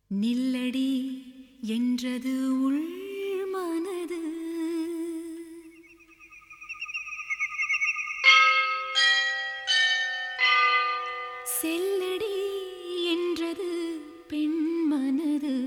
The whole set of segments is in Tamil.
நில்லடி என்றது உள் மனது. செல்லடி என்றது பெண் மனது.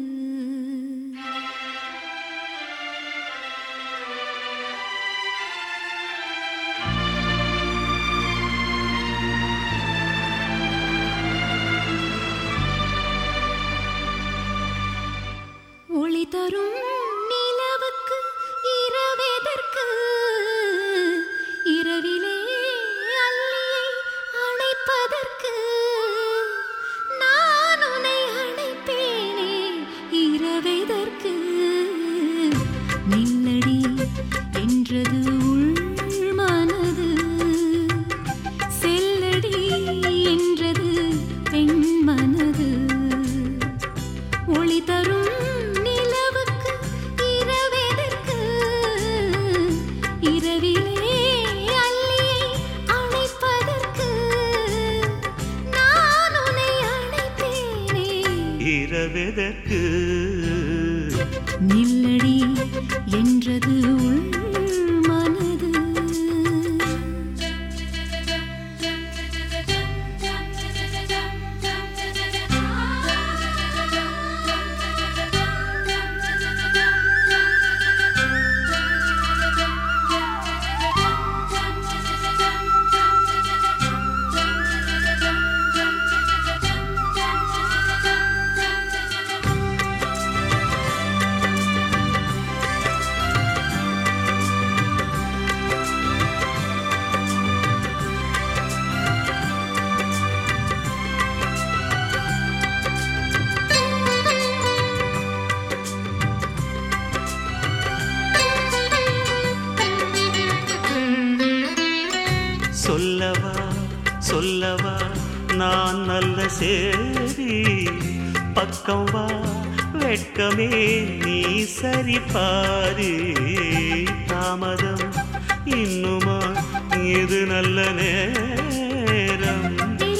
ஒளி தரும் நிலவுக்கு இரவெதற்கு, இரவிலே அல்லியை அணைப்பதற்கு. நான் உன்னை அணைப்பேனே இரவெதற்கு. நில்லடி என்றது உள் மனது. செல்லடி என்றது பெண் மனது. ஒளி தரும் இரவெதற்கு. நில்லடி என்றது உள் மனது. சொல்லவா சொல்லவா நான் நல்ல சேரி, பக்கம் வா வெட்கமே நீ சரி பாரு. தாமதம் இன்னுமா இது நல்ல நேரம்.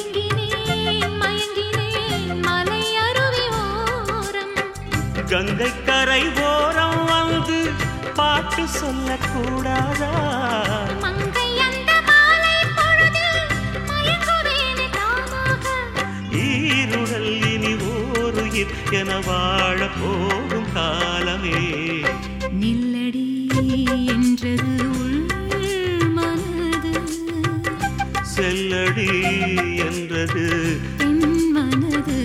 கங்கை கரை ஓரம் வந்து பாட்டு சொல்லக்கூடாதா? ஈருடல் இனி ஓருயிர் என வாழ போகும் காலமே. நில்லடி என்றது உள் மனது. செல்லடி என்றது பெண் மனது.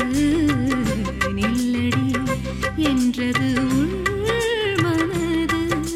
நில்லடி என்றது உள் மனது.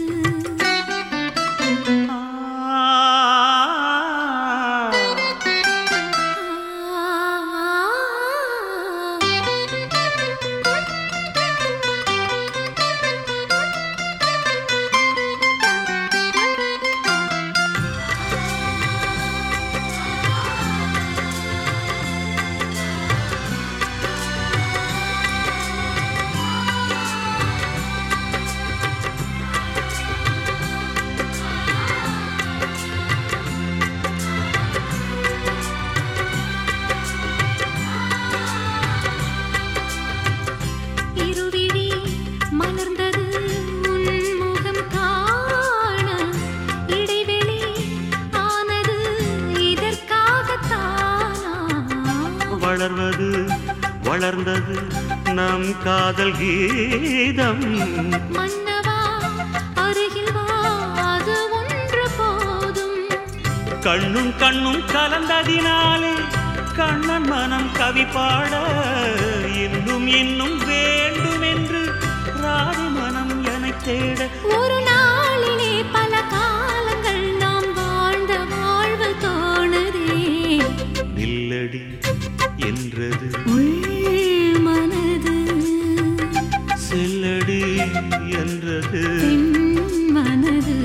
வளர்வது வளர்ந்தது நம் காதல் கீதம். மன்னவா அருகில் வா, அது ஒன்று போதும். கண்ணும் கண்ணும் கலந்ததினாலே கண்ணன் மனம் கவி பாட, இன்னும் இன்னும் வேண்டும் என்று ராதி மனம் என தேட. ஒரு நாளிலே பல காலங்கள் நாம் வாழ்ந்த வாழ்வு தோணுதே. நில்லடி என்றது உள் மனது. செல்லடி என்றது பெண் மனது.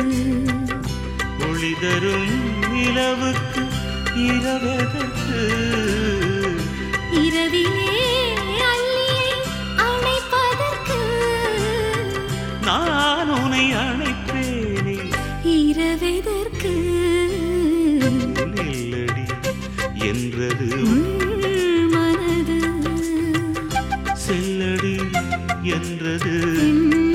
ஒளி தரும் நிலவுக்கு இரவெதற்கு. இரவிலே அல்லியை அணைப்பதற்கு. நான் உன்னை அணைப்பேனே இரவெதற்கு. நில்லடி என்றது உள் மனது. என்றது.